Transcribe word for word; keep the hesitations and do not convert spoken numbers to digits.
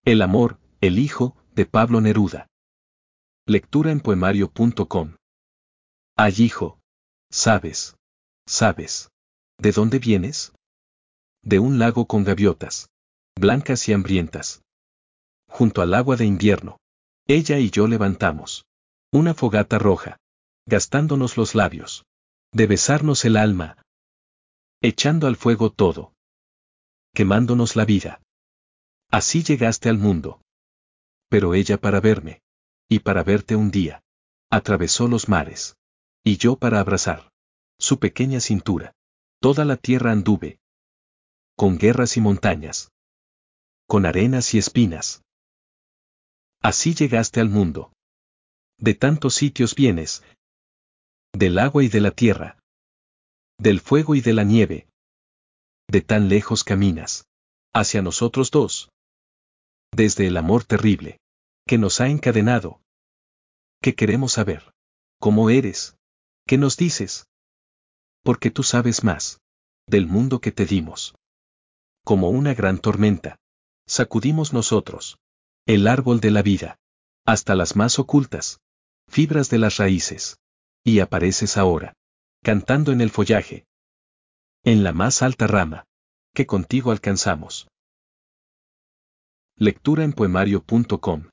El amor, el hijo, de Pablo Neruda. Lectura en poemario punto com. Ay, hijo. ¿Sabes? ¿Sabes? ¿De dónde vienes? De un lago con gaviotas. Blancas y hambrientas. Junto al agua de invierno. Ella y yo levantamos. Una fogata roja. Gastándonos los labios. De besarnos el alma. Echando al fuego todo. Quemándonos la vida. Así llegaste al mundo. Pero ella para verme. Y para verte un día. Atravesó los mares. Y yo para abrazar su pequeña cintura. Toda la tierra anduve. Con guerras y montañas. Con arenas y espinas. Así llegaste al mundo. De tantos sitios vienes. Del agua y de la tierra. Del fuego y de la nieve. De tan lejos caminas. Hacia nosotros dos. Desde el amor terrible. Que nos ha encadenado. ¿Qué queremos saber? ¿Cómo eres? ¿Qué nos dices? Porque tú sabes más. Del mundo que te dimos. Como una gran tormenta. Sacudimos nosotros. El árbol de la vida. Hasta las más ocultas. Fibras de las raíces. Y apareces ahora. Cantando en el follaje. En la más alta rama. Que contigo alcanzamos. Lectura en poemario punto com.